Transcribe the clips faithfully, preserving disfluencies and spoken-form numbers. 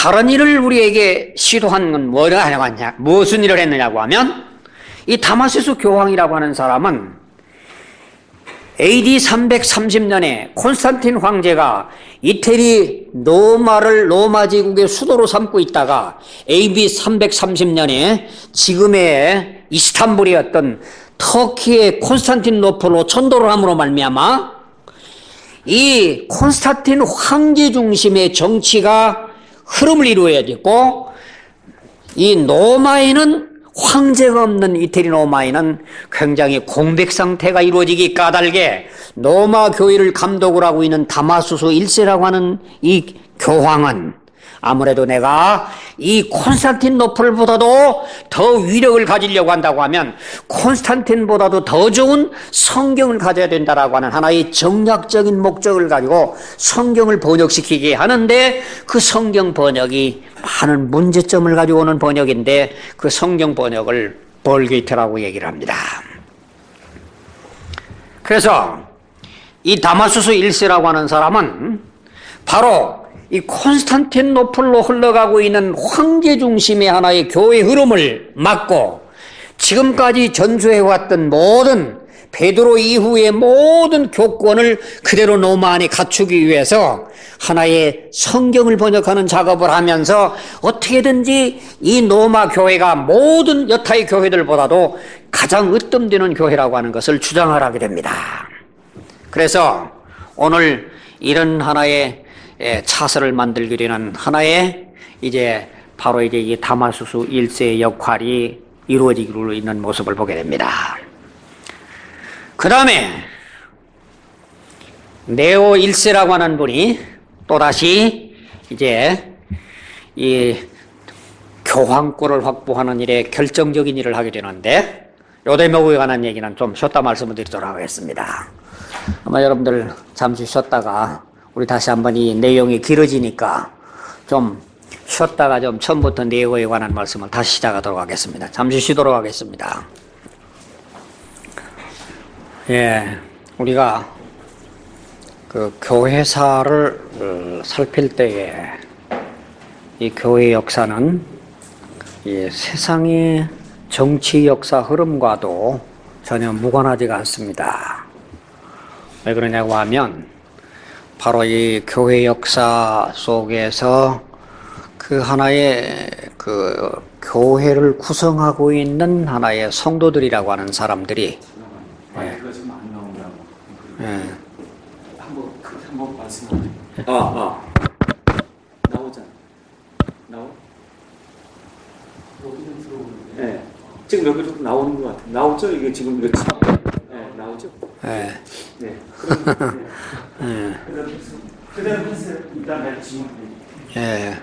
다른 일을 우리에게 시도한 건 뭐냐 하냐, 무슨 일을 했느냐고 하면 이 다마시스 교황이라고 하는 사람은 에이디 삼백삼십 년에 콘스탄틴 황제가 이태리 로마를 로마 제국의 수도로 삼고 있다가 에이디 삼백삼십 년에 지금의 이스탄불이었던 터키의 콘스탄틴노플로 천도를 함으로 말미암아 이 콘스탄틴 황제 중심의 정치가 흐름을 이루어야 됐고, 이 로마에는 황제가 없는 이태리 로마에는 굉장히 공백 상태가 이루어지기 까닭에 로마 교회를 감독을 하고 있는 다마수스 일 세라고 하는 이 교황은 아무래도 내가 이 콘스탄틴노플보다도 더 위력을 가지려고 한다고 하면 콘스탄틴보다도 더 좋은 성경을 가져야 된다라고 하는 하나의 정략적인 목적을 가지고 성경을 번역시키게 하는데, 그 성경 번역이 많은 문제점을 가지고 오는 번역인데 그 성경 번역을 벌게이트라고 얘기를 합니다. 그래서 이 다마수스 일 세라고 하는 사람은 바로 이 콘스탄틴노플로 흘러가고 있는 황제 중심의 하나의 교회 흐름을 막고 지금까지 전수해왔던 모든 베드로 이후의 모든 교권을 그대로 로마 안에 갖추기 위해서 하나의 성경을 번역하는 작업을 하면서 어떻게든지 이 로마 교회가 모든 여타의 교회들보다도 가장 으뜸되는 교회라고 하는 것을 주장을 하게 됩니다. 그래서 오늘 이런 하나의 차서를 만들게 되는 하나의 이제 바로 이제 이 다마수스 일 세의 역할이 이루어지기로 있는 모습을 보게 됩니다. 그 다음에 네오 일 세라고 하는 분이 또다시 이제 이 교황권을 확보하는 일에 결정적인 일을 하게 되는데, 요 대목에 관한 얘기는 좀 쉬었다 말씀을 드리도록 하겠습니다. 아마 여러분들 잠시 쉬었다가 우리 다시 한번 이 내용이 길어지니까 좀 쉬었다가 좀 처음부터 내용에 관한 말씀을 다시 시작하도록 하겠습니다. 잠시 쉬도록 하겠습니다. 예, 우리가 그 교회사를 살필 때에 이 교회 역사는 이 세상의 정치 역사 흐름과도 전혀 무관하지가 않습니다. 왜 그러냐고 하면 바로 이 교회 역사 속에서 그 하나의 그 교회를 구성하고 있는 하나의 성도들이라고 하는 사람들이 마이크가 지금 안 나온다고. 예. 한번 한번 말씀하세요. 아, 아. 나오잖아. 나와? 여기는 들어오는데. 네. 지금 여기도 나오는 것 같아요. 나오죠? 이게 지금 이렇게. 네, 나오죠? 예. 네. 그럼, 네. 예. 그다음 그다음 해서 일단 내 질문. 예.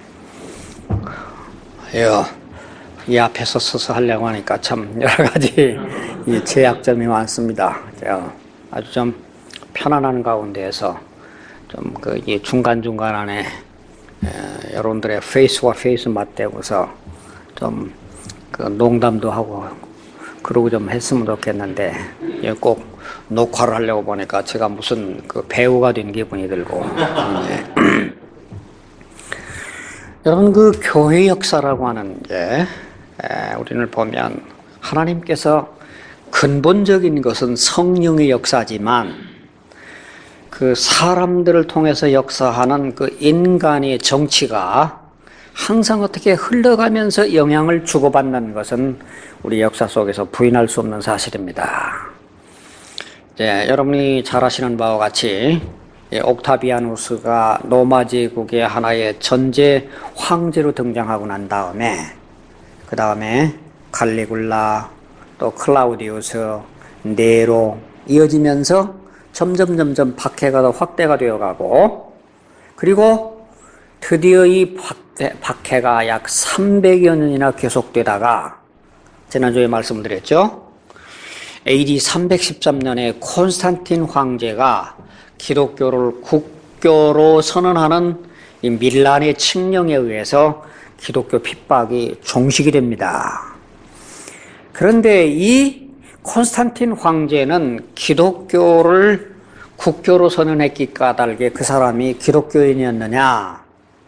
요, 이 앞에서 서서 하려고 하니까 참 여러 가지 이 제약점이 많습니다. 아주 좀 편안한 가운데에서 좀 그 이 중간중간 안에 에, 여러분들의 페이스와 페이스 맞대고서 좀 그 농담도 하고 그러고 좀 했으면 좋겠는데, 꼭 녹화를 하려고 보니까 제가 무슨 그 배우가 된 기분이 들고. 네. 여러분, 그 교회 역사라고 하는 게 에, 우리를 보면 하나님께서 근본적인 것은 성령의 역사지만 그 사람들을 통해서 역사하는 그 인간의 정치가 항상 어떻게 흘러가면서 영향을 주고받는 것은 우리 역사 속에서 부인할 수 없는 사실입니다. 이제 여러분이 잘 아시는 바와 같이 옥타비아누스가 로마 제국의 하나의 전제 황제로 등장하고 난 다음에 그 다음에 칼리굴라, 또 클라우디우스, 네로 이어지면서 점점 점점 박해가 더 확대가 되어가고, 그리고 드디어 이 박해, 박해가 약 삼백여 년이나 계속되다가 지난주에 말씀드렸죠. 에이디 삼백십삼 년에 콘스탄틴 황제가 기독교를 국교로 선언하는 이 밀란의 칙령에 의해서 기독교 핍박이 종식이 됩니다. 그런데 이 콘스탄틴 황제는 기독교를 국교로 선언했기 까닭에 그 사람이 기독교인이었느냐?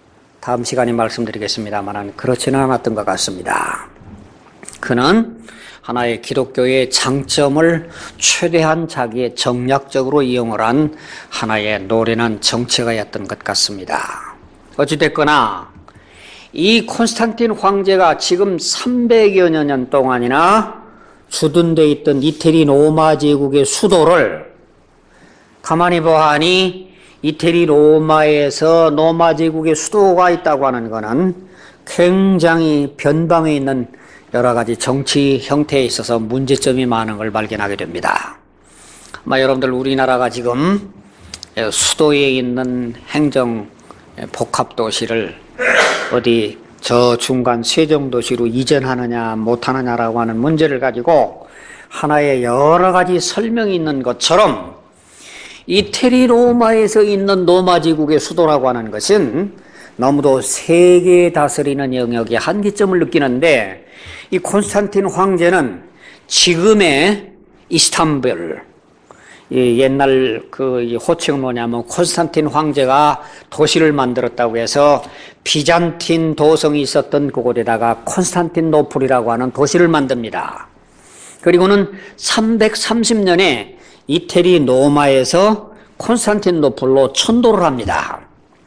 다음 시간에 말씀드리겠습니다만 그렇지는 않았던 것 같습니다. 그는 하나의 기독교의 장점을 최대한 자기의 정략적으로 이용을 한 하나의 노련한 정치가였던 것 같습니다. 어찌됐거나 이 콘스탄틴 황제가 지금 삼백여 년 동안이나 주둔되어 있던 이태리 로마 제국의 수도를 가만히 보아하니 이태리 로마에서 로마 제국의 수도가 있다고 하는 것은 굉장히 변방에 있는 여러 가지 정치 형태에 있어서 문제점이 많은 걸 발견하게 됩니다. 아마 여러분들 우리나라가 지금 수도에 있는 행정 복합도시를 어디 저 중간 세정도시로 이전하느냐 못하느냐라고 하는 문제를 가지고 하나의 여러 가지 설명이 있는 것처럼 이태리 로마에서 있는 로마 제국의 수도라고 하는 것은 너무도 세계 다스리는 영역의 한계점을 느끼는데 이 콘스탄틴 황제는 지금의 이스탄불, 이 옛날 그 호칭은 뭐냐면 콘스탄틴 황제가 도시를 만들었다고 해서 비잔틴 도성이 있었던 그곳에다가 콘스탄틴노플이라고 하는 도시를 만듭니다. 그리고는 삼백삼십 년에 이태리 로마에서 콘스탄틴노플로 천도를 합니다.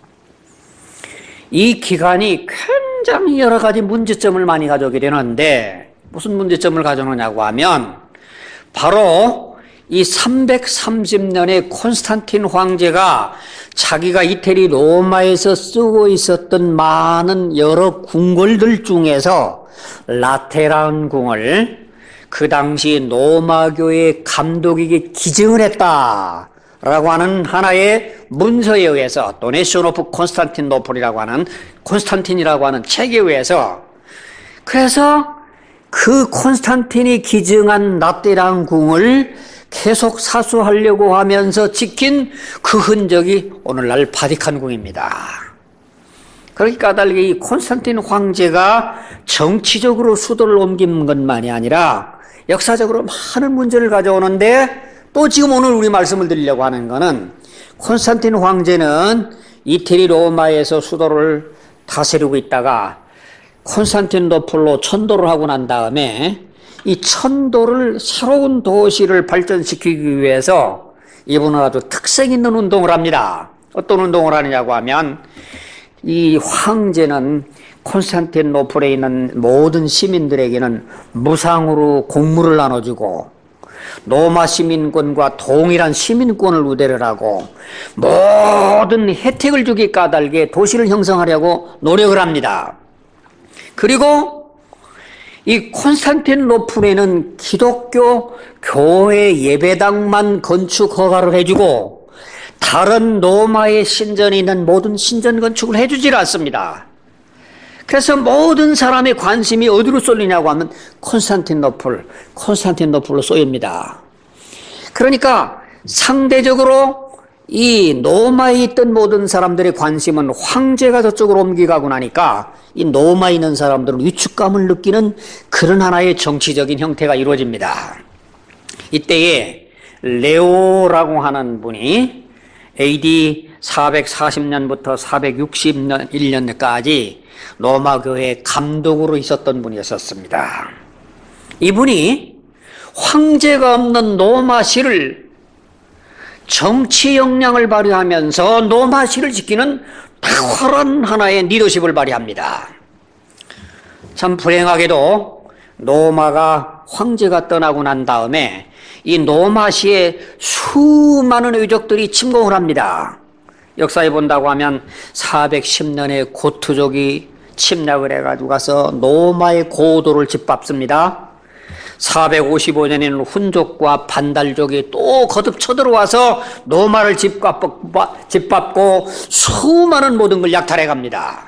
이 기간이 굉장히 여러 가지 문제점을 많이 가져오게 되는데 무슨 문제점을 가져오느냐고 하면 바로 이 삼백삼십 년에 콘스탄틴 황제가 자기가 이태리 로마에서 쓰고 있었던 많은 여러 궁궐들 중에서 라테란 궁을 그 당시 로마교의 감독에게 기증을 했다라고 하는 하나의 문서에 의해서 도네이션 오브 콘스탄틴노플이라고 하는 콘스탄틴이라고 하는 책에 의해서 그래서 그 콘스탄틴이 기증한 라테란 궁을 계속 사수하려고 하면서 지킨 그 흔적이 오늘날 바티칸 궁입니다. 그렇게 까닭에 이 콘스탄틴 황제가 정치적으로 수도를 옮긴 것만이 아니라 역사적으로 많은 문제를 가져오는데 또 지금 오늘 우리 말씀을 드리려고 하는 것은 콘스탄틴 황제는 이태리 로마에서 수도를 다스리고 있다가 콘스탄틴노플로 천도를 하고 난 다음에 이 천도를 새로운 도시를 발전시키기 위해서 이분은 아주 특색 있는 운동을 합니다. 어떤 운동을 하느냐고 하면 이 황제는 콘스탄틴노플에 있는 모든 시민들에게는 무상으로 곡물을 나눠주고 로마 시민권과 동일한 시민권을 우대를 하고 모든 혜택을 주기 까닭에 도시를 형성하려고 노력을 합니다. 그리고 이 콘스탄틴노플에는 기독교 교회 예배당만 건축 허가를 해주고 다른 로마의 신전에 있는 모든 신전 건축을 해주질 않습니다. 그래서 모든 사람의 관심이 어디로 쏠리냐고 하면 콘스탄틴노플, 콘스탄틴노플로 쏘입니다. 그러니까 상대적으로 이 로마에 있던 모든 사람들의 관심은 황제가 저쪽으로 옮겨가고 나니까 이 로마에 있는 사람들은 위축감을 느끼는 그런 하나의 정치적인 형태가 이루어집니다. 이때에 레오라고 하는 분이 에이디 사백사십 년부터 사백육십일 년까지 로마 교회 감독으로 있었던 분이었습니다. 이분이 황제가 없는 로마시를 정치 역량을 발휘하면서 로마시를 지키는 탁월한 하나의 리더십을 발휘합니다. 참 불행하게도 로마가 황제가 떠나고 난 다음에 이 로마시에 수많은 의족들이 침공을 합니다. 역사에 본다고 하면 사백십 년에 고트족이 침략을 해가지고 가서 로마의 고도를 짓밟습니다. 사백오십오 년에는 훈족과 반달족이 또 거듭 쳐들어와서 로마를 짓밟고, 짓밟고 수많은 모든 걸 약탈해 갑니다.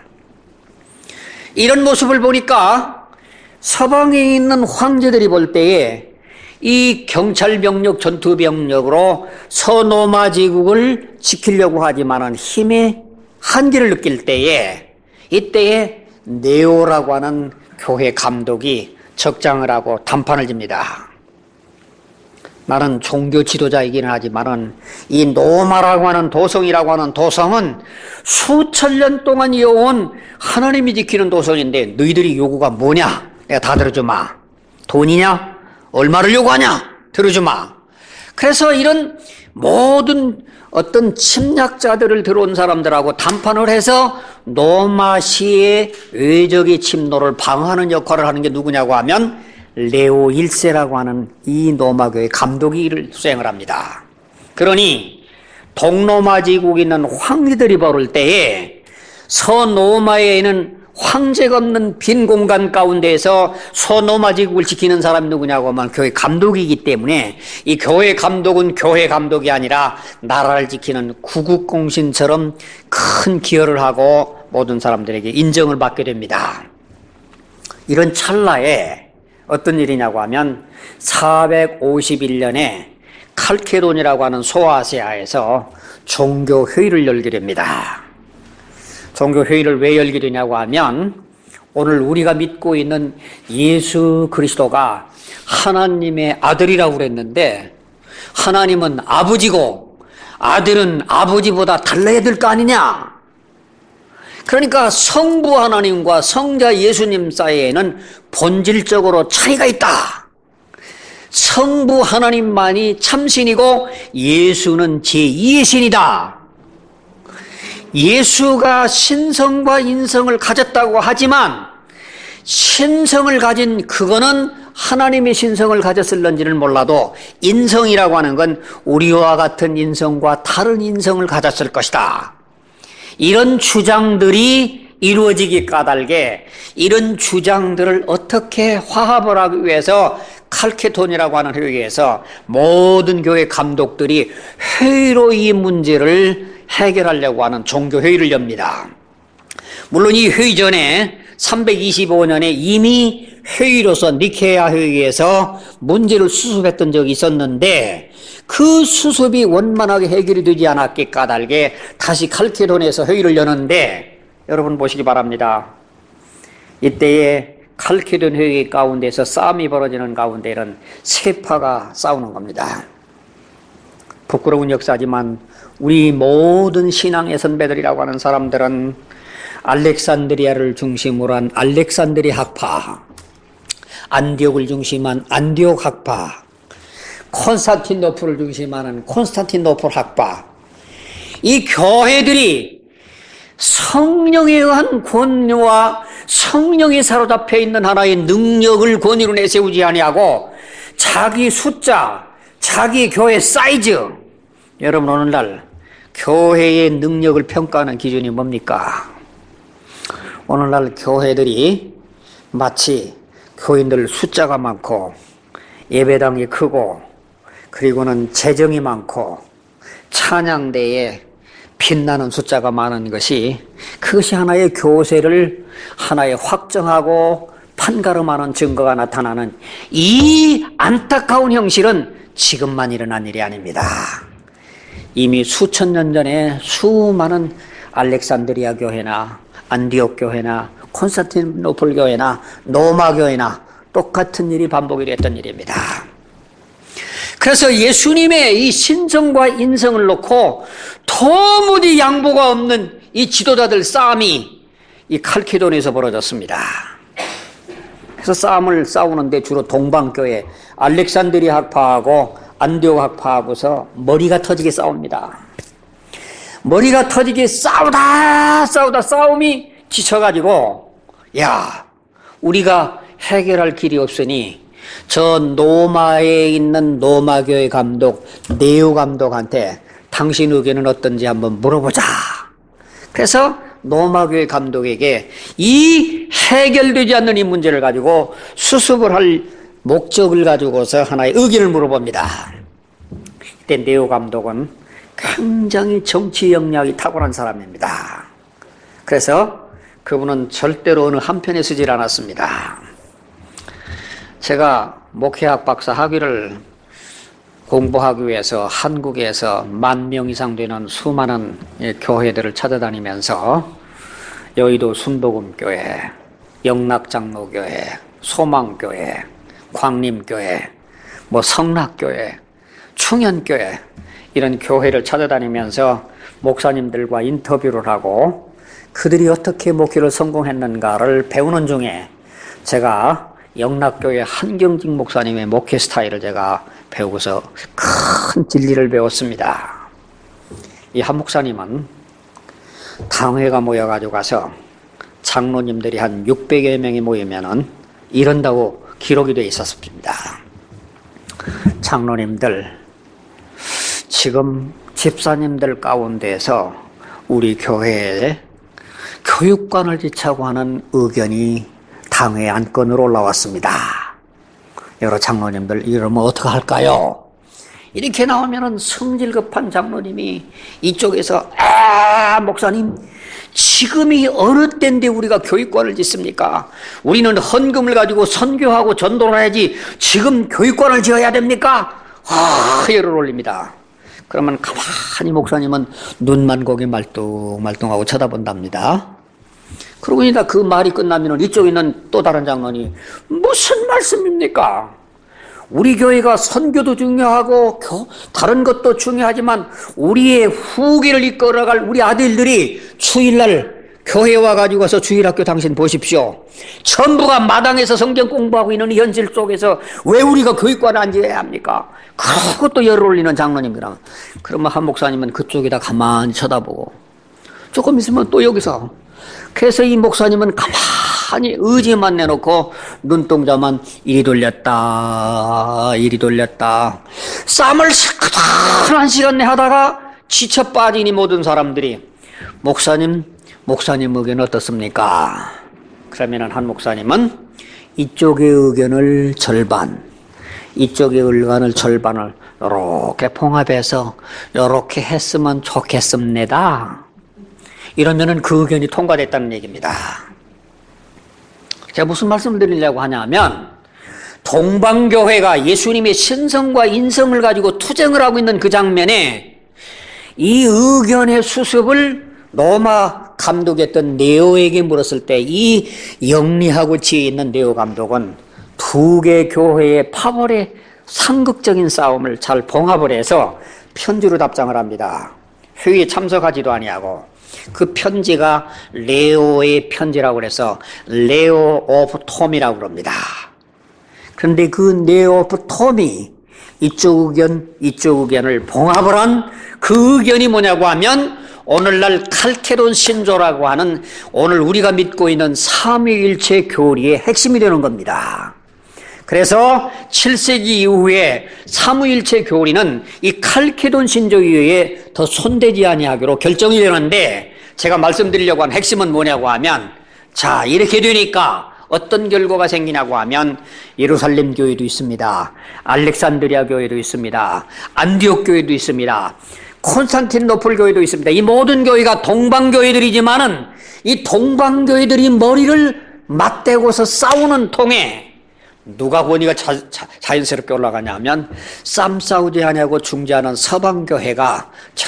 이런 모습을 보니까 서방에 있는 황제들이 볼 때에 이 경찰병력, 전투병력으로 서로마 제국을 지키려고 하지만은 힘의 한계를 느낄 때에 이때에 네오라고 하는 교회 감독이 적장을 하고 단판을 집니다. 나는 종교 지도자이기는 하지만은 이 노마라고 하는 도성이라고 하는 도성은 수천 년 동안 이어온 하나님이 지키는 도성인데 너희들이 요구가 뭐냐? 내가 다 들어주마. 돈이냐? 얼마를 요구하냐? 들어주마. 그래서 이런 모든 어떤 침략자들을 들어온 사람들하고 담판을 해서 노마시의 외적의 침노를 방어하는 역할을 하는 게 누구냐고 하면 레오 일 세라고 하는 이 노마교의 감독이 이를 수행을 합니다. 그러니 동로마 제국에 있는 황리들이 벌을 때에 서노마에 있는 황제가 없는 빈 공간 가운데에서 서노마 제국을 지키는 사람이 누구냐고 하면 교회 감독이기 때문에 이 교회 감독은 교회 감독이 아니라 나라를 지키는 구국공신처럼 큰 기여를 하고 모든 사람들에게 인정을 받게 됩니다. 이런 찰나에 어떤 일이냐고 하면 사백오십일 년에 칼케돈이라고 하는 소아시아에서 종교회의를 열게 됩니다. 종교회의를 왜 열게 되냐고 하면 오늘 우리가 믿고 있는 예수 그리스도가 하나님의 아들이라고 그랬는데 하나님은 아버지고 아들은 아버지보다 달라야 될 거 아니냐? 그러니까 성부 하나님과 성자 예수님 사이에는 본질적으로 차이가 있다. 성부 하나님만이 참신이고 예수는 제이의 신이다. 예수가 신성과 인성을 가졌다고 하지만 신성을 가진 그거는 하나님의 신성을 가졌을런지는 몰라도 인성이라고 하는 건 우리와 같은 인성과 다른 인성을 가졌을 것이다. 이런 주장들이 이루어지기 까닭에 이런 주장들을 어떻게 화합을 하기 위해서 칼케톤이라고 하는 회의에서 모든 교회 감독들이 회의로 이 문제를 해결하려고 하는 종교회의를 엽니다. 물론 이 회의 전에 삼백이십오 년에 이미 회의로서 니케아 회의에서 문제를 수습했던 적이 있었는데 그 수습이 원만하게 해결이 되지 않았기 까닭에 다시 칼케돈에서 회의를 여는데 여러분 보시기 바랍니다. 이때에 칼케돈 회의 가운데서 싸움이 벌어지는 가운데는 세 파가 싸우는 겁니다. 부끄러운 역사지만 우리 모든 신앙의 선배들이라고 하는 사람들은 알렉산드리아를 중심으로 한 알렉산드리아 학파, 안디옥을 중심한 안디옥 학파, 콘스탄티노플을 중심하는 콘스탄티노플 학파, 이 교회들이 성령에 의한 권위와 성령이 사로잡혀 있는 하나의 능력을 권위로 내세우지 아니하고 자기 숫자, 자기 교회 사이즈. 여러분 오늘날 교회의 능력을 평가하는 기준이 뭡니까? 오늘날 교회들이 마치 교인들 숫자가 많고 예배당이 크고 그리고는 재정이 많고 찬양대에 빛나는 숫자가 많은 것이 그것이 하나의 교세를 하나의 확정하고 판가름하는 증거가 나타나는 이 안타까운 현실은 지금만 일어난 일이 아닙니다. 이미 수천 년 전에 수많은 알렉산드리아 교회나 안디옥 교회나 콘스탄티노플 교회나 노마 교회나 똑같은 일이 반복이 됐던 일입니다. 그래서 예수님의 이 신성과 인성을 놓고 도무지 양보가 없는 이 지도자들 싸움이 이 칼케돈에서 벌어졌습니다. 그래서 싸움을 싸우는데 주로 동방교회 알렉산드리아 학파하고 안디옥 학파하고서 머리가 터지게 싸웁니다. 머리가 터지게 싸우다 싸우다 싸움이 지쳐가지고 야 우리가 해결할 길이 없으니 저 노마에 있는 노마교회 감독 네오 감독한테 당신 의견은 어떤지 한번 물어보자. 그래서 노마교회 감독에게 이 해결되지 않는 이 문제를 가지고 수습을 할 목적을 가지고서 하나의 의견을 물어봅니다. 그때 네오 감독은 굉장히 정치 역량이 탁월한 사람입니다. 그래서 그분은 절대로 어느 한편에 서질 않았습니다. 제가 목회학 박사 학위를 공부하기 위해서 한국에서 만 명 이상 되는 수많은 교회들을 찾아다니면서 여의도 순복음교회, 영락장로교회, 소망교회, 광림교회, 뭐 성락교회 충현교회 이런 교회를 찾아다니면서 목사님들과 인터뷰를 하고 그들이 어떻게 목회를 성공했는가를 배우는 중에 제가 영락교회 한경직 목사님의 목회 스타일을 제가 배우고서 큰 진리를 배웠습니다. 이 한 목사님은 당회가 모여가지고 가서 장로님들이 한 육백여 명이 모이면은 이런다고 기록이 되어 있었습니다. 장로님들, 지금 집사님들 가운데서 우리 교회에 교육관을 지차고 하는 의견이 당회 안건으로 올라왔습니다. 여러 장로님들 이러면 어떻게 할까요? 이렇게 나오면은 성질 급한 장로님이 이쪽에서 아 목사님 지금이 어느 때인데 우리가 교육관을 짓습니까? 우리는 헌금을 가지고 선교하고 전도를 해야지 지금 교육관을 지어야 됩니까? 아 열을 올립니다. 그러면 가만히 목사님은 눈만 고개 말뚱말뚱하고 쳐다본답니다. 그러고 있다 그 말이 끝나면 이쪽에 있는 또 다른 장로님 무슨 말씀입니까? 우리 교회가 선교도 중요하고 다른 것도 중요하지만 우리의 후기를 이끌어갈 우리 아들들이 주일날 교회 와가지고 와서 주일학교 당신 보십시오. 전부가 마당에서 성경 공부하고 있는 현실 속에서 왜 우리가 교육관을 앉아야 합니까? 그것도 열을 올리는 장로님이랑 그러면 한 목사님은 그쪽에다 가만히 쳐다보고 조금 있으면 또 여기서 그래서 이 목사님은 가만히 의지만 내놓고 눈동자만 이리 돌렸다 이리 돌렸다 쌈을 시끄러운 시간 내 하다가 지쳐 빠지니 모든 사람들이 목사님 목사님 의견 어떻습니까? 그러면 한 목사님은 이쪽의 의견을 절반 이쪽의 의견을 절반을 이렇게 봉합해서 이렇게 했으면 좋겠습니다. 이러면은 그 의견이 통과됐다는 얘기입니다. 제가 무슨 말씀을 드리려고 하냐면 동방교회가 예수님의 신성과 인성을 가지고 투쟁을 하고 있는 그 장면에 이 의견의 수습을 로마 감독이었던 네오에게 물었을 때 이 영리하고 지혜 있는 네오 감독은 두 개 교회의 파벌의 상극적인 싸움을 잘 봉합을 해서 편지로 답장을 합니다. 회의에 참석하지도 아니하고 그 편지가 레오의 편지라고 그래서 레오 오브 톰이라고 그럽니다. 그런데 그 레오 오브 톰이 이쪽 의견 이쪽 의견을 봉합을 한 그 의견이 뭐냐고 하면 오늘날 칼케돈 신조라고 하는 오늘 우리가 믿고 있는 삼위일체 교리의 핵심이 되는 겁니다. 그래서 칠 세기 이후에 삼위일체 교리는 이 칼케돈 신조 이후에 더 손대지 아니하기로 결정이 되는데 제가 말씀드리려고 한 핵심은 뭐냐고 하면 자 이렇게 되니까 어떤 결과가 생기냐고 하면 예루살렘 교회도 있습니다. 알렉산드리아 교회도 있습니다. 안디옥 교회도 있습니다. 콘스탄티노플 교회도 있습니다. 이 모든 교회가 동방교회들이지만은 이 동방교회들이 머리를 맞대고서 싸우는 통에 누가 권위가 자, 자, 자연스럽게 올라가냐면 쌈 싸우지 하냐고 중재하는 서방교회가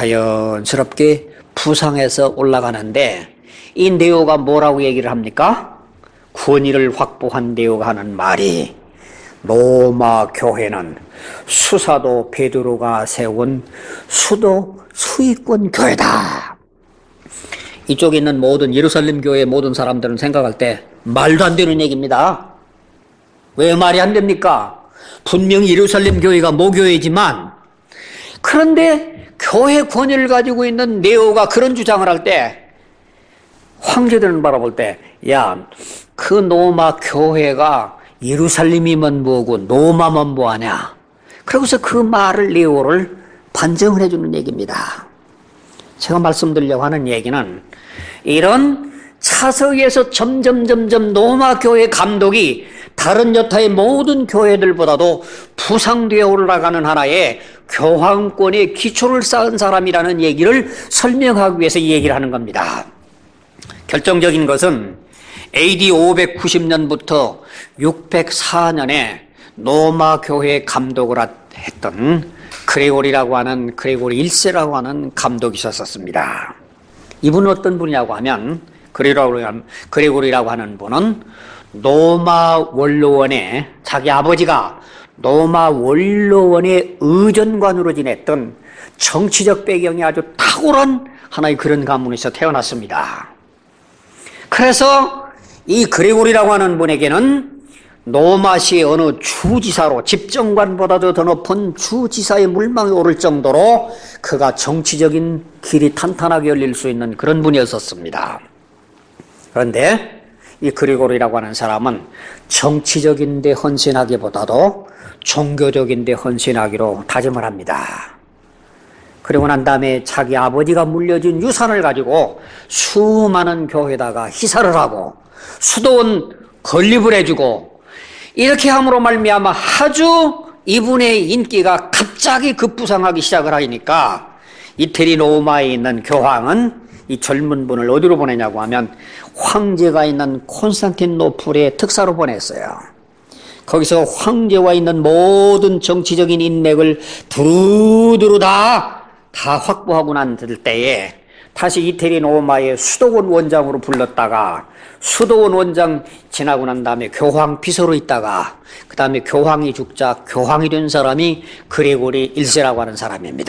자연스럽게 부상해서 올라가는데 이 네오가 뭐라고 얘기를 합니까? 권위를 확보한 네오가 하는 말이 로마 교회는 수사도 베드로가 세운 수도 수익권 교회다. 이쪽에 있는 모든 예루살렘 교회의 모든 사람들은 생각할 때 말도 안 되는 얘기입니다. 왜 말이 안 됩니까? 분명히 예루살렘 교회가 모교회지만 그런데 교회 권위를 가지고 있는 네오가 그런 주장을 할 때 황제들은 바라볼 때 야, 그 로마 교회가 예루살렘이면 뭐고 로마면 뭐하냐. 그러고서 그 말을 네오를 반정을 해주는 얘기입니다. 제가 말씀드리려고 하는 얘기는 이런 차서에서 점점 점점 로마 교회 감독이 다른 여타의 모든 교회들보다도 부상되어 올라가는 하나의 교황권의 기초를 쌓은 사람이라는 얘기를 설명하기 위해서 이 얘기를 하는 겁니다. 결정적인 것은 에이디 오백구십 년부터 육백사 년에 로마 교회 감독을 했던 그레고리라고 하는 그레고리 일 세라고 하는 감독이 있었습니다. 이분은 어떤 분이냐고 하면 그레고리라고 하는 분은 로마 원로원에 자기 아버지가 로마 원로원의 의전관으로 지냈던 정치적 배경이 아주 탁월한 하나의 그런 가문에서 태어났습니다. 그래서 이 그레고리라고 하는 분에게는 로마시의 어느 주지사로, 집정관보다도 더 높은 주지사의 물망에 오를 정도로 그가 정치적인 길이 탄탄하게 열릴 수 있는 그런 분이었었습니다. 그런데 이 그레고리라고 하는 사람은 정치적인 데 헌신하기보다도 종교적인 데 헌신하기로 다짐을 합니다. 그리고 난 다음에 자기 아버지가 물려준 유산을 가지고 수많은 교회에다가 희사를 하고 수도원 건립을 해주고, 이렇게 함으로 말미암아 아주 이분의 인기가 갑자기 급부상하기 시작을 하니까 이태리 로마에 있는 교황은 이 젊은 분을 어디로 보내냐고 하면 황제가 있는 콘스탄티노플에 특사로 보냈어요. 거기서 황제와 있는 모든 정치적인 인맥을 두루두루 다, 다 확보하고 난 때에 다시 이태리 로마의 수도원 원장으로 불렀다가, 수도원 원장 지나고 난 다음에 교황 비서로 있다가 그 다음에 교황이 죽자 교황이 된 사람이 그레고리 일 세라고 하는 사람입니다.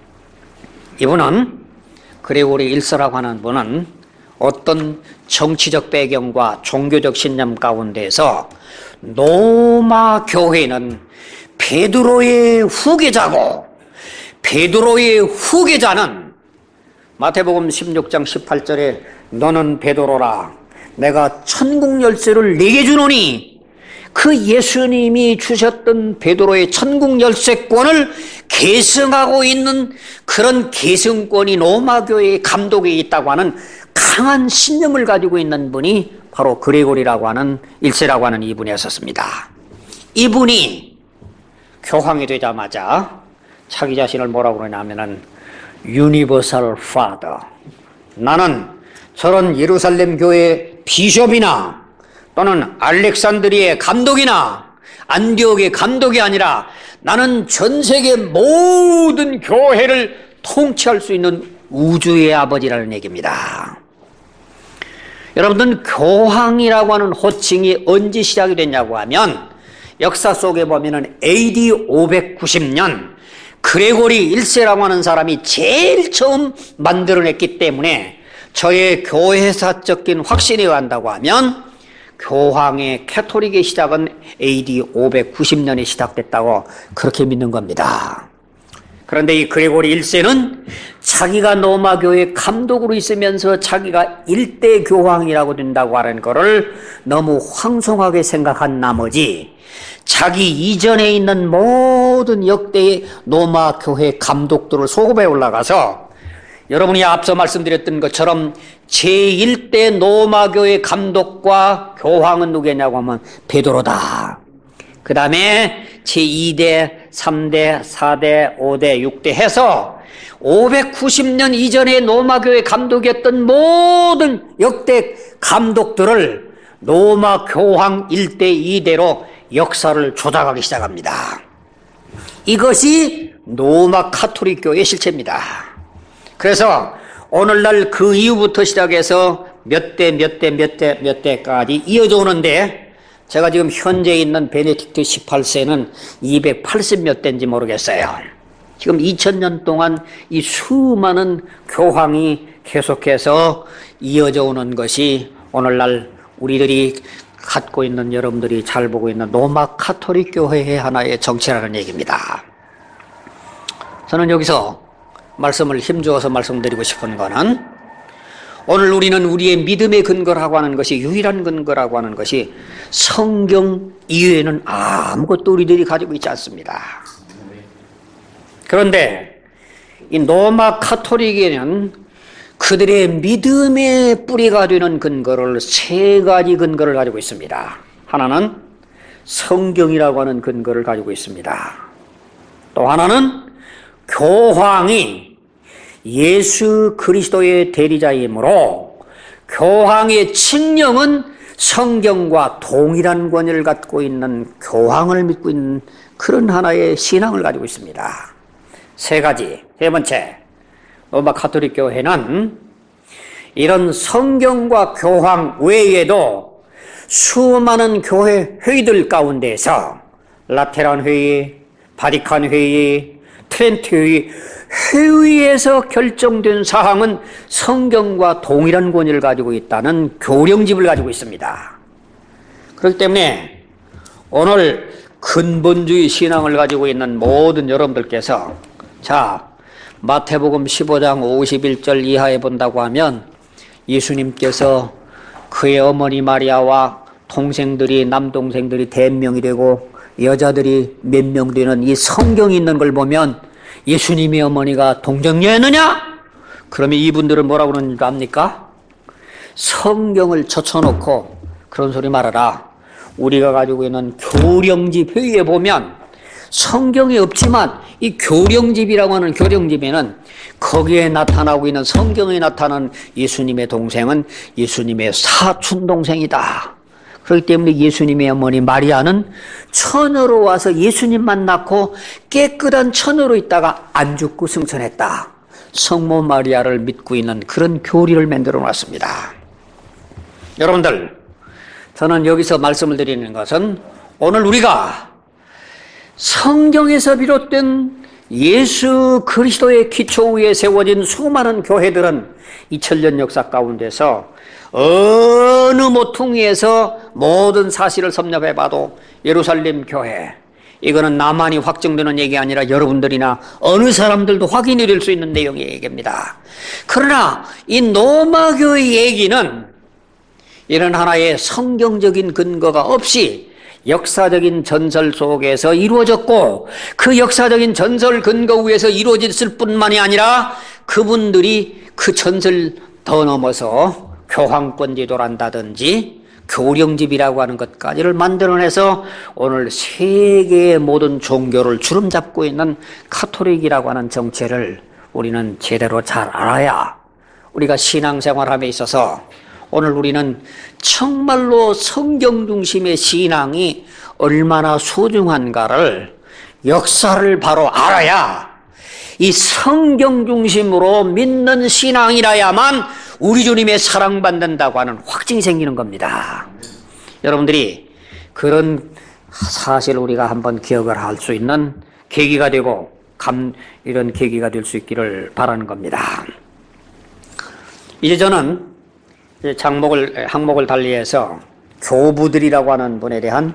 이분은, 그레고리 일 세라고 하는 분은 어떤 정치적 배경과 종교적 신념 가운데서 로마 교회는 베드로의 후계자고, 베드로의 후계자는 마태복음 십육 장 십팔 절에 너는 베드로라, 내가 천국 열쇠를 네게 주노니, 그 예수님이 주셨던 베드로의 천국 열쇠권을 계승하고 있는 그런 계승권이 로마 교회의 감독에 있다고 하는 강한 신념을 가지고 있는 분이 바로 그레고리라고 하는 일 세라고 하는 이분이었습니다. 이분이 교황이 되자마자 자기 자신을 뭐라고 그러냐면은 유니버설 파더, 나는 저런 예루살렘 교회 비숍이나 또는 알렉산드리의 감독이나 안디옥의 감독이 아니라 나는 전 세계 모든 교회를 통치할 수 있는 우주의 아버지라는 얘기입니다. 여러분들, 교황이라고 하는 호칭이 언제 시작이 됐냐고 하면 역사 속에 보면은 에이디 오백구십 년 그레고리 일 세라고 하는 사람이 제일 처음 만들어냈기 때문에 저의 교회사적인 확신에 의한다고 하면 교황의 캐토릭의 시작은 에이디 오백구십 년에 시작됐다고 그렇게 믿는 겁니다. 그런데 이 그레고리 일 세는 자기가 로마 교회 감독으로 있으면서 자기가 일대 교황이라고 된다고 하는 것을 너무 황송하게 생각한 나머지 자기 이전에 있는 모든 역대의 로마 교회 감독들을 소급해 올라가서, 여러분이 앞서 말씀드렸던 것처럼 제일 대 로마 교회 감독과 교황은 누구냐고 하면 베드로다. 그 다음에 제이 대, 삼 대, 사 대, 오 대, 육 대 해서 오백구십 년 이전에 로마 교회 감독이었던 모든 역대 감독들을 로마 교황 일 대, 이 대로 역사를 조작하기 시작합니다. 이것이 로마 카톨릭 교회의 실체입니다. 그래서 오늘날 그 이후부터 시작해서 몇 대, 몇 대, 몇 대, 몇 대까지 이어져 오는데, 제가 지금 현재 있는 베네딕트 십팔 세는 이백팔십 몇 대인지 모르겠어요. 지금 이천 년 동안 이 수많은 교황이 계속해서 이어져 오는 것이 오늘날 우리들이 갖고 있는, 여러분들이 잘 보고 있는 로마 카톨릭 교회의 하나의 정체라는 얘기입니다. 저는 여기서 말씀을 힘주어서 말씀드리고 싶은 거는, 오늘 우리는 우리의 믿음의 근거라고 하는 것이, 유일한 근거라고 하는 것이 성경 이외에는 아무것도 우리들이 가지고 있지 않습니다. 그런데 이 로마 카톨릭에는 그들의 믿음의 뿌리가 되는 근거를, 세 가지 근거를 가지고 있습니다. 하나는 성경이라고 하는 근거를 가지고 있습니다. 또 하나는 교황이 예수 그리스도의 대리자이므로 교황의 칙령은 성경과 동일한 권위를 갖고 있는 교황을 믿고 있는 그런 하나의 신앙을 가지고 있습니다. 세 가지. 세 번째, 로마 카톨릭 교회는 이런 성경과 교황 외에도 수많은 교회 회의들 가운데서 라테란 회의, 바티칸 회의, 트렌트 회의, 회의에서 결정된 사항은 성경과 동일한 권위를 가지고 있다는 교령집을 가지고 있습니다. 그렇기 때문에 오늘 근본주의 신앙을 가지고 있는 모든 여러분들께서 자, 마태복음 십오 장 오십일 절 이하에 본다고 하면 예수님께서 그의 어머니 마리아와 동생들이, 남동생들이 대명이 되고 여자들이 몇 명 되는 이 성경이 있는 걸 보면 예수님의 어머니가 동정녀였느냐? 그러면 이분들은 뭐라고 그러는 줄 압니까? 성경을 젖혀놓고 그런 소리 말아라. 우리가 가지고 있는 교령집 회의에 보면 성경이 없지만 이 교령집이라고 하는 교령집에는 거기에 나타나고 있는 성경에 나타나는 예수님의 동생은 예수님의 사촌 동생이다. 그렇기 때문에 예수님의 어머니 마리아는 처녀로 와서 예수님만 낳고 깨끗한 처녀로 있다가 안 죽고 승천했다. 성모 마리아를 믿고 있는 그런 교리를 만들어 놨습니다. 여러분들, 저는 여기서 말씀을 드리는 것은 오늘 우리가 성경에서 비롯된 예수 그리스도의 기초 위에 세워진 수많은 교회들은 이천 년 역사 가운데서 어느 모퉁이에서 모든 사실을 섭렵해봐도 예루살렘 교회, 이거는 나만이 확정되는 얘기 아니라 여러분들이나 어느 사람들도 확인이 될 수 있는 내용의 얘기입니다. 그러나 이 로마교의 얘기는 이런 하나의 성경적인 근거가 없이 역사적인 전설 속에서 이루어졌고 그 역사적인 전설 근거 위에서 이루어졌을 뿐만이 아니라 그분들이 그 전설 더 넘어서 교황권 제도를 한다든지 교령집이라고 하는 것까지를 만들어내서 오늘 세계의 모든 종교를 주름잡고 있는 카톨릭이라고 하는 정체를 우리는 제대로 잘 알아야 우리가 신앙생활함에 있어서 오늘 우리는 정말로 성경 중심의 신앙이 얼마나 소중한가를 역사를 바로 알아야 이 성경 중심으로 믿는 신앙이라야만 우리 주님의 사랑받는다고 하는 확증이 생기는 겁니다. 여러분들이 그런 사실을 우리가 한번 기억을 할 수 있는 계기가 되고 감, 이런 계기가 될 수 있기를 바라는 겁니다. 이제 저는 장목을, 항목을 달리해서 교부들이라고 하는 분에 대한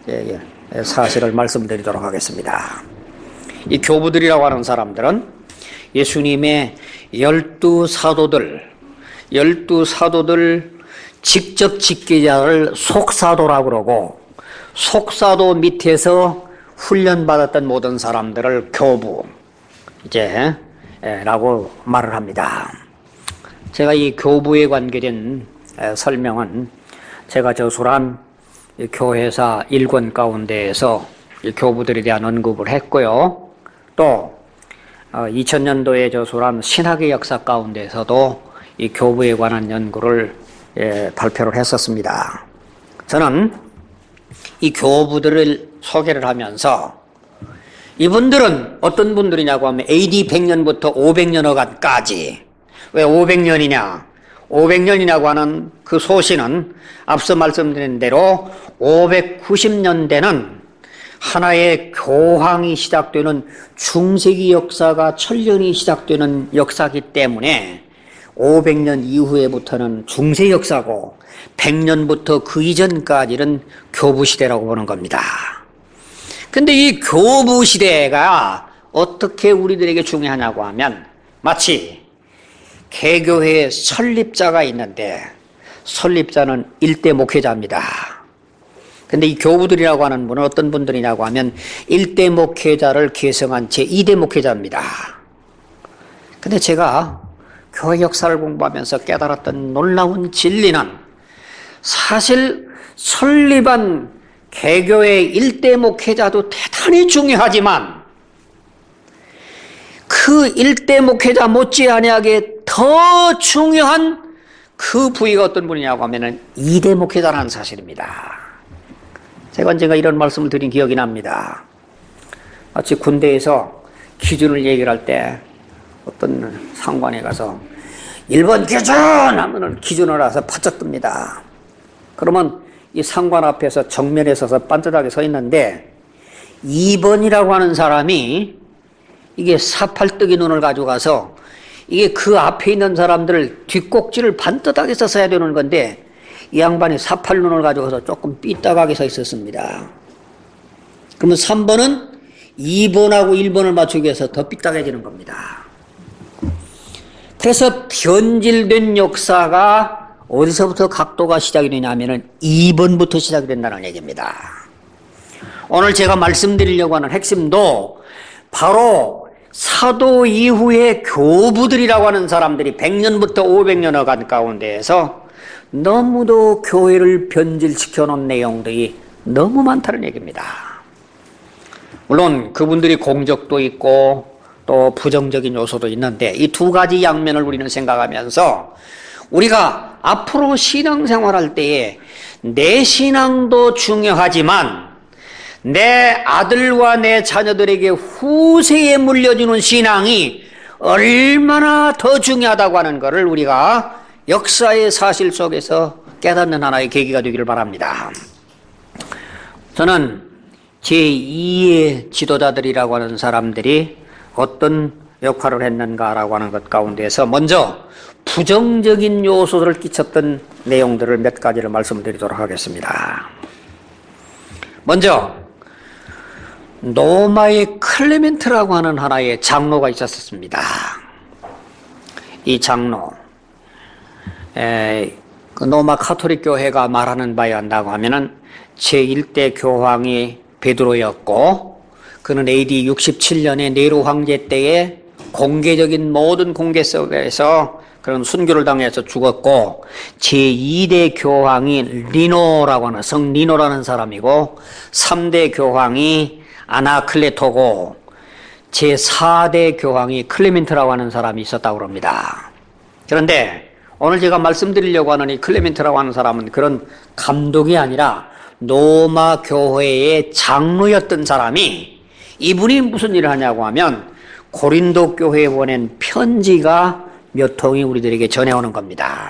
사실을 말씀드리도록 하겠습니다. 이 교부들이라고 하는 사람들은 예수님의 열두 사도들, 열두 사도들 직접 직계자를 속사도라고 그러고 속사도 밑에서 훈련받았던 모든 사람들을 교부, 이제, 라고 말을 합니다. 제가 이 교부에 관계된 설명은 제가 저술한 교회사 일권 가운데에서 교부들에 대한 언급을 했고요. 또 이천 년도에 저술한 신학의 역사 가운데에서도 이 교부에 관한 연구를 발표를 했었습니다. 저는 이 교부들을 소개를 하면서 이분들은 어떤 분들이냐고 하면 에이디 백 년부터 오백 년어간까지, 왜 오백 년이냐? 오백 년이라고 하는 그 소신은 앞서 말씀드린 대로 오백구십 년대는 하나의 교황이 시작되는 중세기 역사가 천년이 시작되는 역사이기 때문에 오백 년 이후에부터는 중세 역사고 백 년부터 그 이전까지는 교부 시대라고 보는 겁니다. 근데 이 교부 시대가 어떻게 우리들에게 중요하냐고 하면 마치 개교회의 설립자가 있는데 설립자는 일대 목회자입니다. 근데 이 교부들이라고 하는 분은 어떤 분들이냐고 하면 일대 목회자를 계승한 제이 대 목회자입니다. 근데 제가 교회 역사를 공부하면서 깨달았던 놀라운 진리는 사실 설립한 개교의 일대 목회자도 대단히 중요하지만 그 일대 목회자 못지않게 더 중요한 그 부위가 어떤 분이냐고 하면 이대 목회자라는 사실입니다. 제가 언젠가 이런 말씀을 드린 기억이 납니다. 마치 군대에서 기준을 얘기할 때 어떤 상관에 가서 일 번 기준! 하면 기준을 알아서 바짝 뜹니다. 그러면 이 상관 앞에서 정면에 서서 반듯하게 서 있는데 이 번이라고 하는 사람이 이게 사팔뜨기 눈을 가져가서 이게 그 앞에 있는 사람들을 뒷꼭지를 반듯하게 써야 되는 건데 이 양반이 사팔 눈을 가져가서 조금 삐딱하게 서 있었습니다. 그러면 삼 번은 이 번하고 일 번을 맞추기 위해서 더 삐딱해지는 겁니다. 그래서 변질된 역사가 어디서부터 각도가 시작이 되냐면은 이 번부터 시작이 된다는 얘기입니다. 오늘 제가 말씀드리려고 하는 핵심도 바로 사도 이후의 교부들이라고 하는 사람들이 백 년부터 오백 년여 간 가운데에서 너무도 교회를 변질시켜 놓은 내용들이 너무 많다는 얘기입니다. 물론 그분들이 공적도 있고 또 부정적인 요소도 있는데 이 두 가지 양면을 우리는 생각하면서 우리가 앞으로 신앙생활할 때에 내 신앙도 중요하지만 내 아들과 내 자녀들에게 후세에 물려주는 신앙이 얼마나 더 중요하다고 하는 것을 우리가 역사의 사실 속에서 깨닫는 하나의 계기가 되기를 바랍니다. 저는 제이의 지도자들이라고 하는 사람들이 어떤 역할을 했는가라고 하는 것 가운데서 먼저 부정적인 요소를 끼쳤던 내용들을 몇 가지를 말씀드리도록 하겠습니다. 먼저 로마의 클레멘트라고 하는 하나의 장로가 있었습니다. 이 장로, 에, 그 로마 카톨릭 교회가 말하는 바에 한다고 하면은 제일 대 교황이 베드로였고 그는 에이디 육십칠 년에 네로 황제 때에 공개적인 모든 공개 속에서 그런 순교를 당해서 죽었고 제이 대 교황이 리노라고 하는 성 리노라는 사람이고 삼 대 교황이 아나클레토고 제사 대 교황이 클레멘트라고 하는 사람이 있었다고 합니다. 그런데 오늘 제가 말씀드리려고 하는 이 클레멘트라고 하는 사람은 그런 감독이 아니라 로마 교회의 장로였던 사람이 이분이 무슨 일을 하냐고 하면 고린도 교회에 보낸 편지가 몇 통이 우리들에게 전해오는 겁니다.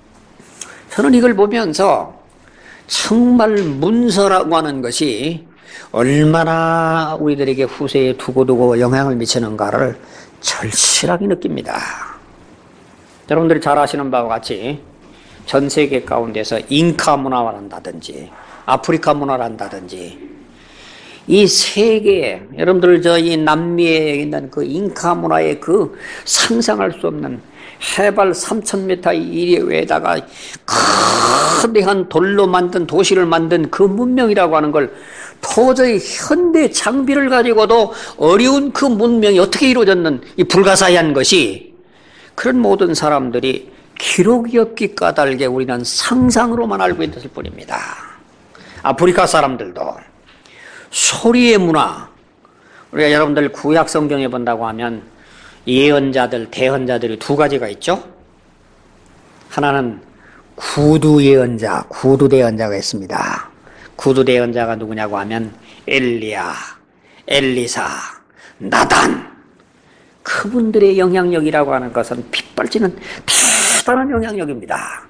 저는 이걸 보면서 정말 문서라고 하는 것이 얼마나 우리들에게 후세에 두고두고 영향을 미치는가를 절실하게 느낍니다. 여러분들이 잘 아시는 바와 같이 전 세계 가운데서 잉카 문화를 한다든지 아프리카 문화를 한다든지 이 세계에 여러분들 저 이 남미에 있는 그 잉카 문화의 그 상상할 수 없는 해발 삼천 미터 이외에다가 거대한 돌로 만든 도시를 만든 그 문명이라고 하는 걸 도저히 현대 장비를 가지고도 어려운 그 문명이 어떻게 이루어졌는 이 불가사의한 것이 그런 모든 사람들이 기록이 없기 까닭에 우리는 상상으로만 알고 있을 뿐입니다. 아프리카 사람들도 소리의 문화, 우리가 여러분들 구약 성경에 본다고 하면 예언자들, 대언자들이 두 가지가 있죠. 하나는 구두 예언자, 구두 대언자가 있습니다. 구두 대언자가 누구냐고 하면 엘리야, 엘리사, 나단. 그분들의 영향력이라고 하는 것은 핏발치는 대단한 영향력입니다.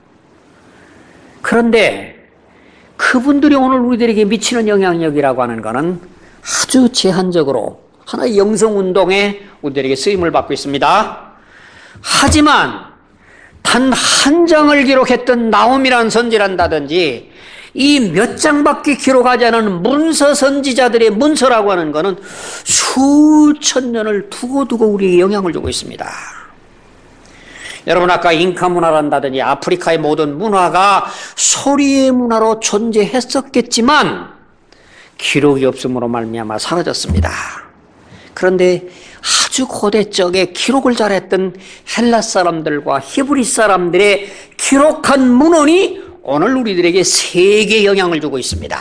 그런데 그분들이 오늘 우리들에게 미치는 영향력이라고 하는 것은 아주 제한적으로 하나의 영성운동에 우리들에게 쓰임을 받고 있습니다. 하지만 단 한 장을 기록했던 나홈이라는 선지란다든지 이 몇 장밖에 기록하지 않은 문서 선지자들의 문서라고 하는 것은 수천 년을 두고두고 우리에게 영향을 주고 있습니다. 여러분 아까 잉카 문화란다든지 아프리카의 모든 문화가 소리의 문화로 존재했었겠지만 기록이 없음으로 말미암아 사라졌습니다. 그런데 아주 고대 적에 기록을 잘했던 헬라 사람들과 히브리 사람들의 기록한 문헌이 오늘 우리들에게 세계에 영향을 주고 있습니다.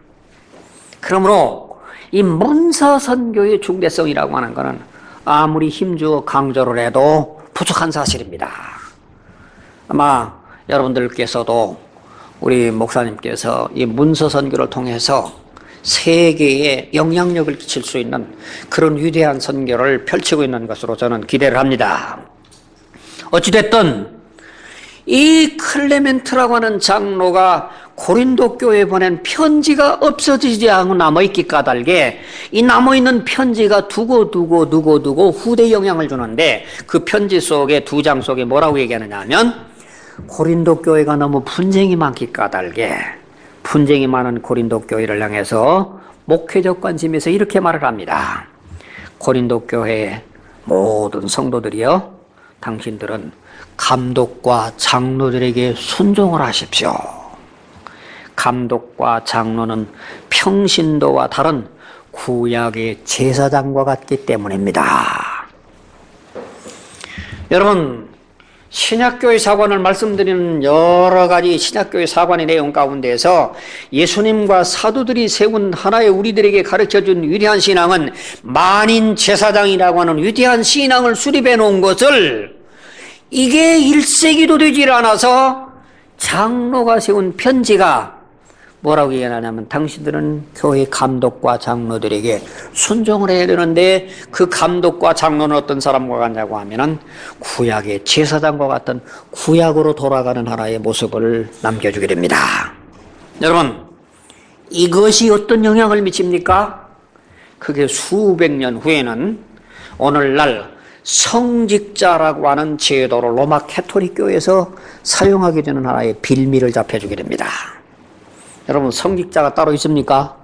그러므로 이 문서 선교의 중대성이라고 하는 것은 아무리 힘주어 강조를 해도 부족한 사실입니다. 아마 여러분들께서도 우리 목사님께서 이 문서 선교를 통해서 세계에 영향력을 끼칠 수 있는 그런 위대한 선교를 펼치고 있는 것으로 저는 기대를 합니다. 어찌됐든 이 클레멘트라고 하는 장로가 고린도 교회에 보낸 편지가 없어지지 않고 남아있기 까닭에 이 남아있는 편지가 두고 두고 두고 두고 후대 영향을 주는데, 그 편지 속에 두 장 속에 뭐라고 얘기하느냐 하면, 고린도 교회가 너무 분쟁이 많기 까닭에 분쟁이 많은 고린도 교회를 향해서 목회적 관심에서 이렇게 말을 합니다. 고린도 교회의 모든 성도들이여, 당신들은 감독과 장로들에게 순종을 하십시오. 감독과 장로는 평신도와 다른 구약의 제사장과 같기 때문입니다. 여러분, 신약교회 사관을 말씀드리는 여러 가지 신약교회 사관의 내용 가운데에서 예수님과 사도들이 세운 하나의 우리들에게 가르쳐준 위대한 신앙은 만인 제사장이라고 하는 위대한 신앙을 수립해 놓은 것을, 이게 일 세기도 되질 않아서 장로가 세운 편지가 뭐라고 얘기하냐면, 당신들은 교회 감독과 장로들에게 순종을 해야 되는데, 그 감독과 장로는 어떤 사람과 같냐고 하면은 구약의 제사장과 같은 구약으로 돌아가는 하나의 모습을 남겨주게 됩니다. 여러분, 이것이 어떤 영향을 미칩니까? 그게 수백 년 후에는 오늘날 성직자라고 하는 제도를 로마 캐토릭 교회에서 사용하게 되는 하나의 빌미를 잡혀주게 됩니다. 여러분, 성직자가 따로 있습니까?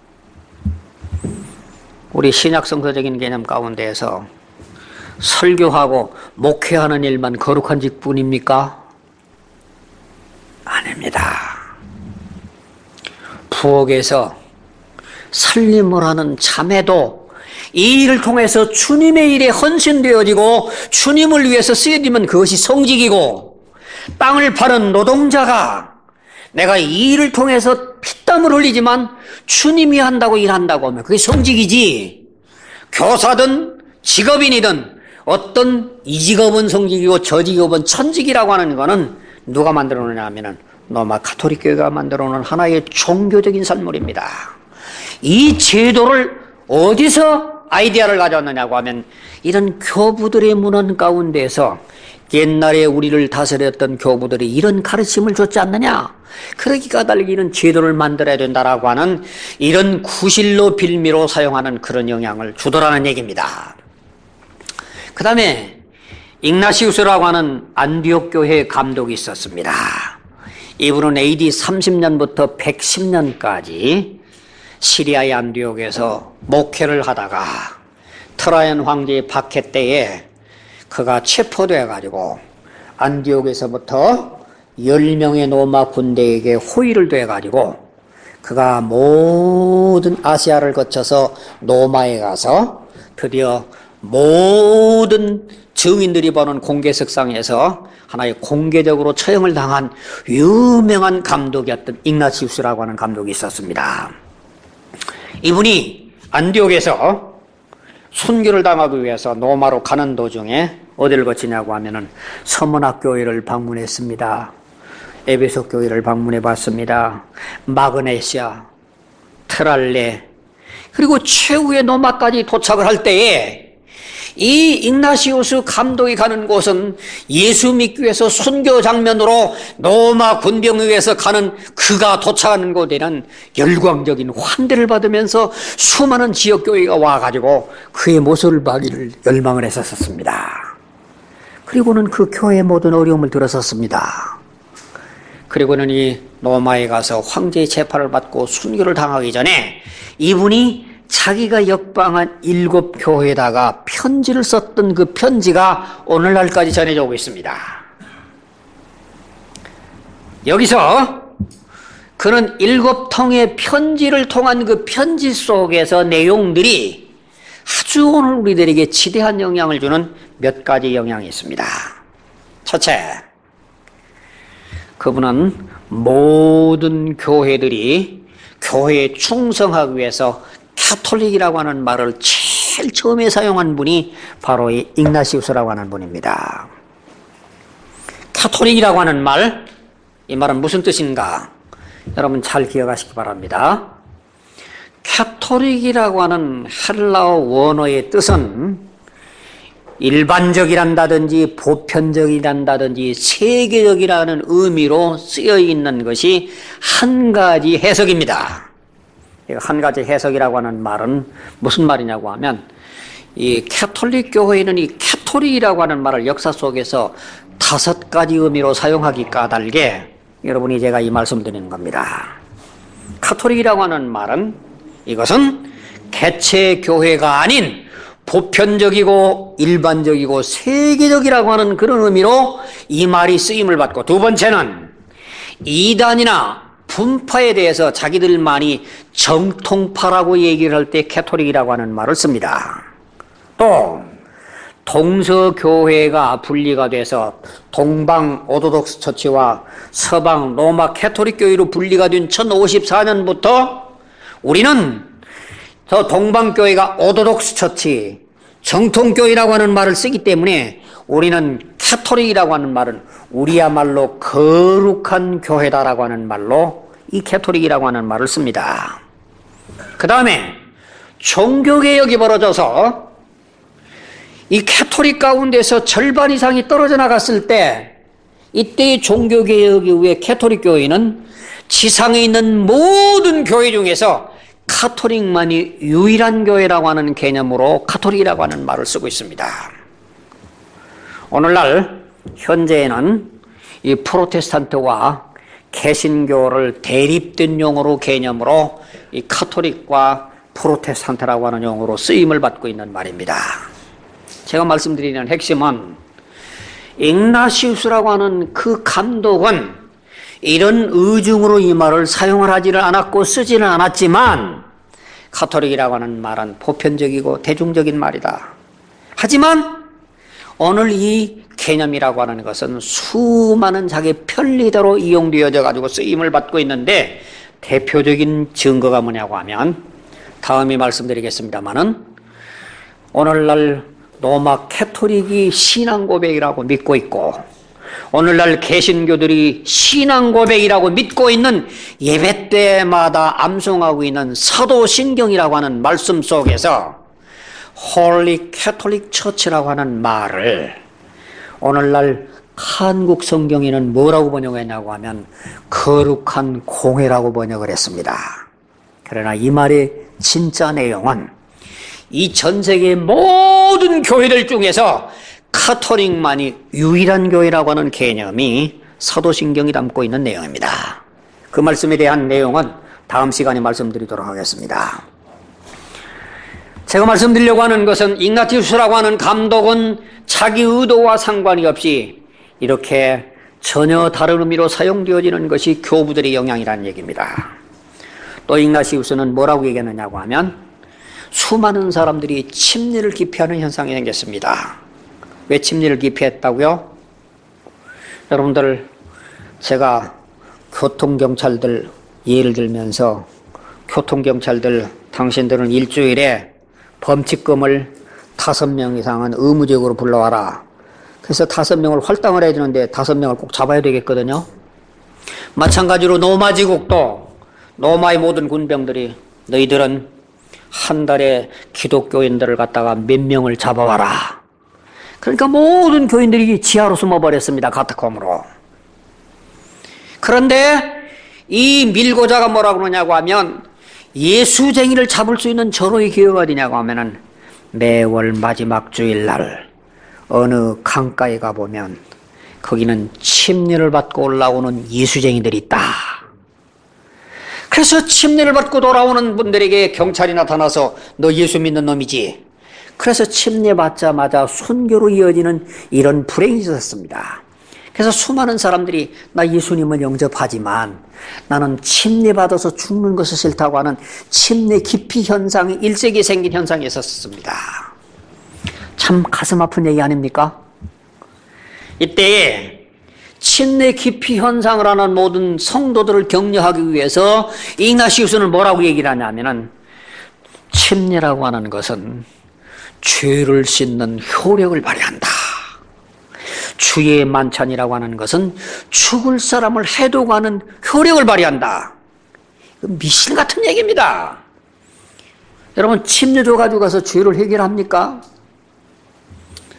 우리 신약 성서적인 개념 가운데에서 설교하고 목회하는 일만 거룩한 직분입니까? 아닙니다. 부엌에서 살림을 하는 자매도 이 일을 통해서 주님의 일에 헌신되어지고 주님을 위해서 쓰여지면 그것이 성직이고, 땅을 파는 노동자가 내가 이 일을 통해서 피땀을 흘리지만 주님이 한다고 일한다고 하면 그게 성직이지, 교사든 직업인이든 어떤 이 직업은 성직이고 저 직업은 천직이라고 하는 거는 누가 만들어 놓냐 하면은 로마 가톨릭 교회가 만들어 놓은 하나의 종교적인 산물입니다. 이 제도를 어디서 아이디어를 가져왔느냐고 하면, 이런 교부들의 문헌 가운데에서 옛날에 우리를 다스렸던 교부들이 이런 가르침을 줬지 않느냐, 그러기 까닭에 이런 제도를 만들어야 된다라고 하는 이런 구실로 빌미로 사용하는 그런 영향을 주더라는 얘기입니다. 그 다음에 ig나시우스라고 하는 안디옥 교회의 감독이 있었습니다. 이분은 에이디 삼십 년부터 백십 년까지 시리아의 안디옥에서 목회를 하다가 트라이안 황제의 박해 때에 그가 체포되어 가지고 안디옥에서부터 열 명의 로마 군대에게 호위를 돼 가지고 그가 모든 아시아를 거쳐서 로마에 가서 드디어 모든 증인들이 보는 공개석상에서 하나의 공개적으로 처형을 당한 유명한 감독이었던 ig나시우스라고 하는 감독이 있었습니다. 이분이 안디옥에서 순교를 당하기 위해서 로마로 가는 도중에 어디를 거치냐고 하면은 서문학 교회를 방문했습니다. 에베소 교회를 방문해 봤습니다. 마그네시아, 트랄레, 그리고 최후의 로마까지 도착을 할 때에 이 ig나시우스 감독이 가는 곳은 예수 믿기 위해서 순교 장면으로 로마 군병위에서 가는 그가 도착하는 곳에는 열광적인 환대를 받으면서 수많은 지역교회가 와가지고 그의 모습을 보기를 열망을 했었습니다. 그리고는 그 교회의 모든 어려움을 들었었습니다. 그리고는 이 로마에 가서 황제의 재판을 받고 순교를 당하기 전에 이분이 자기가 역방한 일곱 교회에다가 편지를 썼던 그 편지가 오늘날까지 전해져 오고 있습니다. 여기서 그는 일곱 통의 편지를 통한 그 편지 속에서 내용들이 아주 오늘 우리들에게 지대한 영향을 주는 몇 가지 영향이 있습니다. 첫째, 그분은 모든 교회들이 교회에 충성하기 위해서 가톨릭이라고 하는 말을 제일 처음에 사용한 분이 바로 이 ig나시우스라고 하는 분입니다. 가톨릭이라고 하는 말, 이 말은 무슨 뜻인가? 여러분 잘 기억하시기 바랍니다. 가톨릭이라고 하는 헬라어 원어의 뜻은 일반적이란다든지 보편적이란다든지 세계적이라는 의미로 쓰여 있는 것이 한 가지 해석입니다. 한 가지 해석이라고 하는 말은 무슨 말이냐고 하면 이 캐톨릭 교회는 이 캐톨릭이라고 하는 말을 역사 속에서 다섯 가지 의미로 사용하기 까닭에 여러분이 제가 이 말씀 드리는 겁니다. 카톨릭이라고 하는 말은 이것은 개체 교회가 아닌 보편적이고 일반적이고 세계적이라고 하는 그런 의미로 이 말이 쓰임을 받고, 두 번째는 이단이나 분파에 대해서 자기들만이 정통파라고 얘기를 할 때 캐톨릭이라고 하는 말을 씁니다. 또 동서교회가 분리가 돼서 동방 오토독스 처치와 서방 로마 캐톨릭 교회로 분리가 된 천오십사 년부터 우리는 저 동방교회가 오토독스 처치, 정통교회라고 하는 말을 쓰기 때문에 우리는 캐톨릭이라고 하는 말은 우리야말로 거룩한 교회다라고 하는 말로 이 캐톨릭이라고 하는 말을 씁니다. 그 다음에 종교개혁이 벌어져서 이 캐톨릭 가운데서 절반 이상이 떨어져 나갔을 때, 이때의 종교개혁 이후에 캐톨릭 교회는 지상에 있는 모든 교회 중에서 카톨릭만이 유일한 교회라고 하는 개념으로 카톨릭이라고 하는 말을 쓰고 있습니다. 오늘날 현재에는 이 프로테스탄트와 개신교를 대립된 용어로 개념으로 이 카톨릭과 프로테스탄트라고 하는 용어로 쓰임을 받고 있는 말입니다. 제가 말씀드리는 핵심은 ignacius라고 하는 그 감독은 이런 의중으로 이 말을 사용을 하지를 않았고 쓰지는 않았지만 카톨릭이라고 하는 말은 보편적이고 대중적인 말이다. 하지만 오늘 이 개념이라고 하는 것은 수많은 자기 편리대로 이용되어져 가지고 쓰임을 받고 있는데, 대표적인 증거가 뭐냐고 하면 다음에 말씀드리겠습니다마는 오늘날 로마 캐톨릭이 신앙 고백이라고 믿고 있고, 오늘날 개신교들이 신앙 고백이라고 믿고 있는 예배 때마다 암송하고 있는 사도신경이라고 하는 말씀 속에서 Holy Catholic Church라고 하는 말을 오늘날 한국 성경에는 뭐라고 번역했냐고 하면 거룩한 공회라고 번역을 했습니다. 그러나 이 말의 진짜 내용은 이 전 세계 모든 교회들 중에서 카톨릭만이 유일한 교회라고 하는 개념이 사도신경이 담고 있는 내용입니다. 그 말씀에 대한 내용은 다음 시간에 말씀드리도록 하겠습니다. 제가 말씀드리려고 하는 것은 ignacius라고 하는 감독은 자기 의도와 상관이 없이 이렇게 전혀 다른 의미로 사용되어지는 것이 교부들의 영향이라는 얘기입니다. 또 ignacius는 뭐라고 얘기하느냐고 하면 수많은 사람들이 침례를 기피하는 현상이 생겼습니다. 왜 침례를 기피했다고요? 여러분들, 제가 교통경찰들 예를 들면서 교통경찰들 당신들은 일주일에 범칙금을 다섯 명 이상은 의무적으로 불러와라. 그래서 다섯 명을 활당을 해야 되는데 다섯 명을 꼭 잡아야 되겠거든요. 마찬가지로 노마지국도 로마의 모든 군병들이 너희들은 한 달에 기독교인들을 갖다가 몇 명을 잡아와라. 그러니까 모든 교인들이 지하로 숨어버렸습니다. 카타콤으로. 그런데 이 밀고자가 뭐라고 그러냐고 하면 예수쟁이를 잡을 수 있는 절호의 기회가 어디냐고 하면은 매월 마지막 주일날 어느 강가에 가보면 거기는 침례를 받고 올라오는 예수쟁이들이 있다. 그래서 침례를 받고 돌아오는 분들에게 경찰이 나타나서 너 예수 믿는 놈이지. 그래서 침례 받자마자 순교로 이어지는 이런 불행이 있었습니다. 그래서 수많은 사람들이 나 예수님을 영접하지만 나는 침례 받아서 죽는 것이 싫다고 하는 침례 기피 현상이 일 세기에 생긴 현상이 있었습니다. 참 가슴 아픈 얘기 아닙니까? 이때에 침례 기피 현상을 하는 모든 성도들을 격려하기 위해서 ignacius는 뭐라고 얘기를 하냐면은 침례라고 하는 것은 죄를 씻는 효력을 발휘한다. 주의 만찬이라고 하는 것은 죽을 사람을 해독하는 효력을 발휘한다. 미신 같은 얘기입니다. 여러분, 침례 줘가지고 가서 죄를 해결합니까?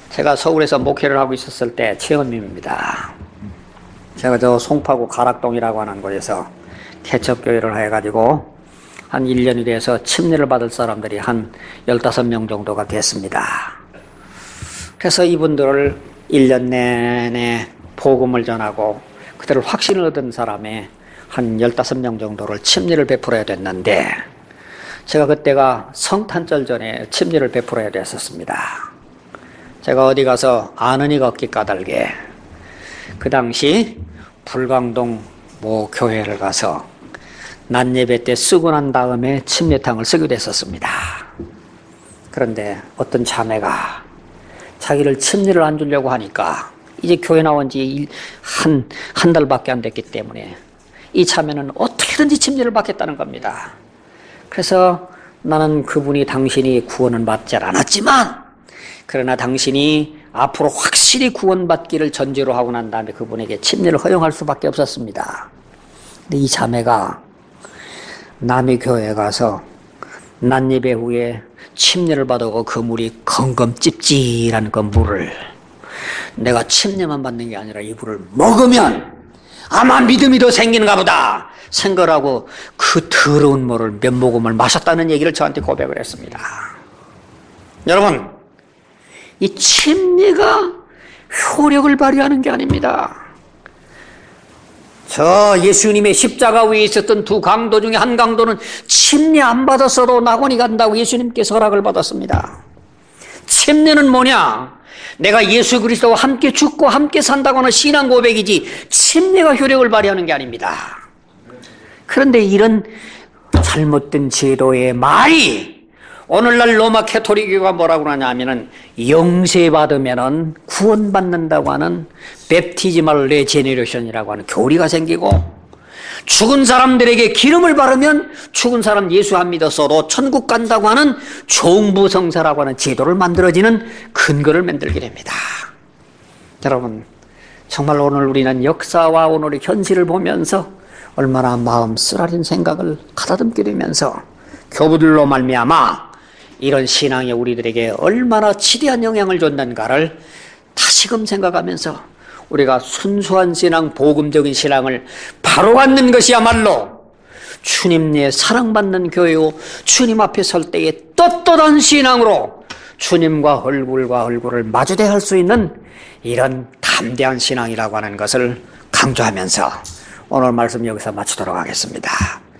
제가 서울에서 목회를 하고 있었을 때 체험입니다. 제가 저 송파구 가락동이라고 하는 곳에서 개척교회를 해가지고 한 일 년이 돼서 침례를 받을 사람들이 한 열다섯 명 정도가 됐습니다. 그래서 이분들을 일 년 내내 복음을 전하고 그들을 확신을 얻은 사람의 한 열다섯 명 정도를 침례를 베풀어야 됐는데 제가 그때가 성탄절 전에 침례를 베풀어야 됐었습니다. 제가 어디 가서 아는 이가 없기 까닭에 그 당시 불광동 모 교회를 가서 낮 예배 때 쓰고 난 다음에 침례탕을 쓰게 됐었습니다. 그런데 어떤 자매가 자기를 침례를 안 주려고 하니까 이제 교회 나온 지 한, 한 달밖에 안 됐기 때문에 이 자매는 어떻게든지 침례를 받겠다는 겁니다. 그래서 나는 그분이 당신이 구원은 받지 않았지만 그러나 당신이 앞으로 확실히 구원받기를 전제로 하고 난 다음에 그분에게 침례를 허용할 수밖에 없었습니다. 근데 이 자매가 남의 교회에 가서 낮 예배 후에 침례를 받고 그 물이 검검 찝찝한 그 물을 내가 침례만 받는 게 아니라 이 물을 먹으면 아마 믿음이 더 생기는가 보다 생각을 하고 그 더러운 물을 몇 모금을 마셨다는 얘기를 저한테 고백을 했습니다. 여러분, 이 침례가 효력을 발휘하는 게 아닙니다. 저 예수님의 십자가 위에 있었던 두 강도 중에 한 강도는 침례 안 받았어도 낙원이 간다고 예수님께서 허락을 받았습니다. 침례는 뭐냐? 내가 예수 그리스도와 함께 죽고 함께 산다고 하는 신앙 고백이지 침례가 효력을 발휘하는 게 아닙니다. 그런데 이런 잘못된 제도의 말이 오늘날 로마 캐토릭교가 뭐라고 하냐면은 영세받으면은 구원받는다고 하는 베프티지멀 레제네레이션이라고 하는 교리가 생기고 죽은 사람들에게 기름을 바르면 죽은 사람 예수 안 믿었어도 천국 간다고 하는 종부성사라고 하는 제도를 만들어지는 근거를 만들게 됩니다. 여러분, 정말 오늘 우리는 역사와 오늘의 현실을 보면서 얼마나 마음 쓰라린 생각을 가다듬게 되면서 교부들로 말미암아 이런 신앙이 우리들에게 얼마나 지대한 영향을 줬는가를 다시금 생각하면서 우리가 순수한 신앙, 복음적인 신앙을 바로 갖는 것이야말로 주님의 사랑받는 교회요 주님 앞에 설 때에 떳떳한 신앙으로 주님과 얼굴과 얼굴을 마주대할 수 있는 이런 담대한 신앙이라고 하는 것을 강조하면서 오늘 말씀 여기서 마치도록 하겠습니다.